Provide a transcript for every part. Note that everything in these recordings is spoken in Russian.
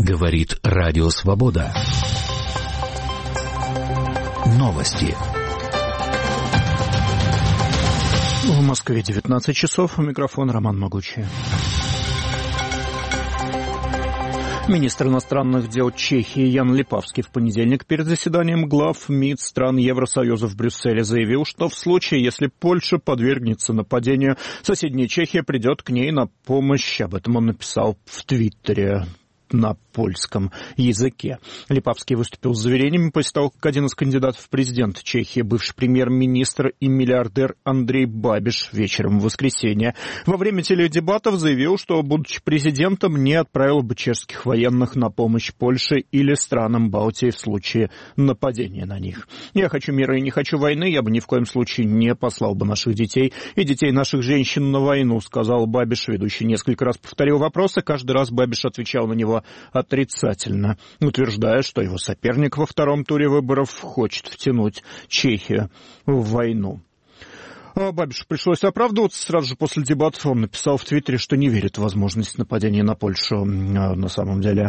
Говорит Радио Свобода. Новости. В Москве 19 часов. У микрофона Роман Могучий. Министр иностранных дел Чехии Ян Липавский в понедельник перед заседанием глав МИД стран Евросоюза в Брюсселе заявил, что в случае, если Польша подвергнется нападению, соседняя Чехия придет к ней на помощь. Об этом он написал в Твиттере на польском языке. Липавский выступил с заверениями после того, как один из кандидатов в президенты Чехии, бывший премьер-министр и миллиардер Андрей Бабиш, вечером в воскресенье во время теледебатов заявил, что, будучи президентом, не отправил бы чешских военных на помощь Польше или странам Балтии в случае нападения на них. «Я хочу мира и не хочу войны, я бы ни в коем случае не послал бы наших детей и детей наших женщин на войну», сказал Бабиш. Ведущий несколько раз повторил вопрос, и каждый раз Бабиш отвечал на него отрицательно, утверждая, что его соперник во втором туре выборов хочет втянуть Чехию в войну. Бабишу пришлось оправдываться. Сразу же после дебатов он написал в Твиттере, что не верит в возможность нападения на Польшу. На самом деле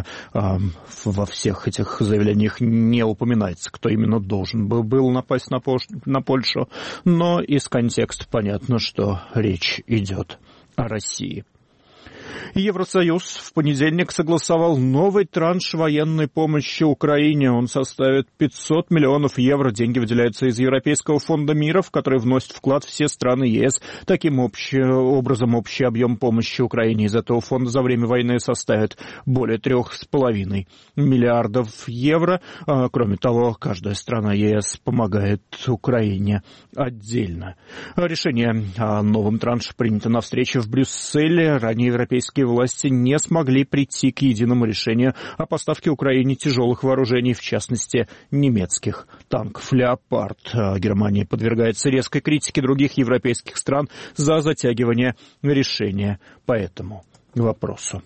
во всех этих заявлениях не упоминается, кто именно должен был напасть на Польшу. Но из контекста понятно, что речь идет о России. Евросоюз в понедельник согласовал новый транш военной помощи Украине. Он составит 500 миллионов евро. Деньги выделяются из Европейского фонда мира, в который вносят вклад все страны ЕС. Таким образом, общий объем помощи Украине из этого фонда за время войны составит более 3,5 миллиардов евро. Кроме того, каждая страна ЕС помогает Украине отдельно. Решение о новом транше принято на встрече в Брюсселе. Ранее европейские власти не смогли прийти к единому решению о поставке Украине тяжелых вооружений, в частности, немецких танков «Леопард». Германия подвергается резкой критике других европейских стран за затягивание решения по этому вопросу.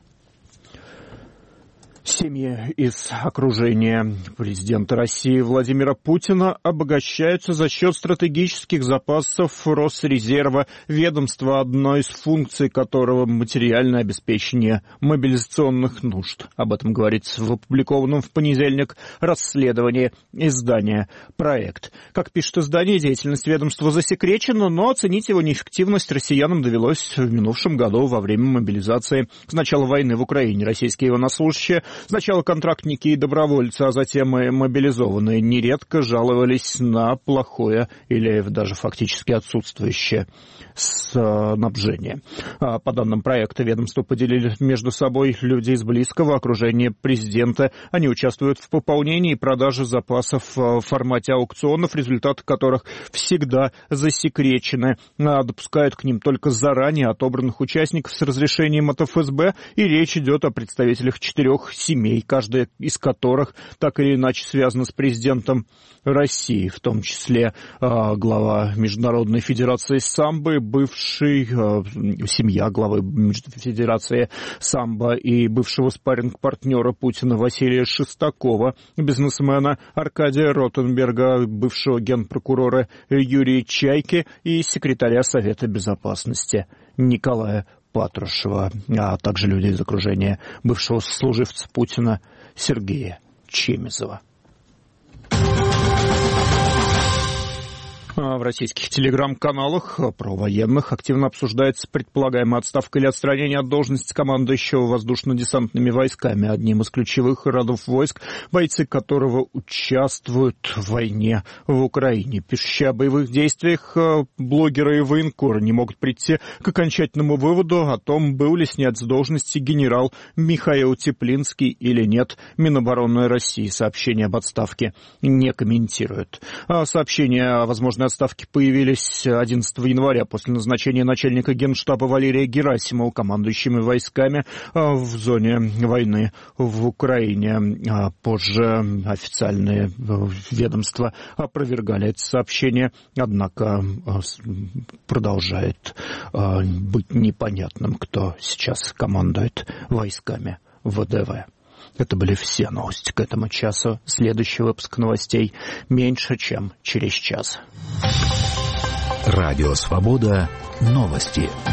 Семьи из окружения президента России Владимира Путина обогащаются за счет стратегических запасов Росрезерва, ведомства, одной из функций которого материальное обеспечение мобилизационных нужд. Об этом говорится в опубликованном в понедельник расследовании издания «Проект». Как пишет издание, деятельность ведомства засекречена, но оценить его неэффективность россиянам довелось в минувшем году во время мобилизации. С начала войны в Украине российские военнослужащие, сначала контрактники и добровольцы, а затем и мобилизованные, нередко жаловались на плохое или даже фактически отсутствующее снабжение. По данным проекта, ведомство поделили между собой люди из близкого окружения президента. Они участвуют в пополнении и продаже запасов в формате аукционов, результаты которых всегда засекречены. Допускают к ним только заранее отобранных участников с разрешением от ФСБ, и речь идет о представителях 4 семей, каждая из которых так или иначе связана с президентом России, в том числе глава Международной Федерации самбо, бывший семья главы Федерации самбо и бывшего спарринг-партнера Путина Василия Шестакова, бизнесмена Аркадия Ротенберга, бывшего генпрокурора Юрия Чайки и секретаря Совета Безопасности Николая Патрушева, а также люди из окружения бывшего служивца Путина Сергея Чемизова. В российских телеграм-каналах про военных активно обсуждается предполагаемая отставка или отстранение от должности командующего воздушно-десантными войсками, одним из ключевых родов войск, бойцы которого участвуют в войне в Украине. Пишущие о боевых действиях, блогеры и военкоры не могут прийти к окончательному выводу о том, был ли снят с должности генерал Михаил Теплинский или нет. Минобороны России сообщение об отставке не комментирует. Сообщение о возможной отставки появились 11 января после назначения начальника Генштаба Валерия Герасимова командующими войсками в зоне войны в Украине. Позже официальные ведомства опровергали это сообщение, однако продолжает быть непонятным, кто сейчас командует войсками ВДВ. Это были все новости к этому часу. Следующий выпуск новостей меньше, чем через час. Радио Свобода. Новости.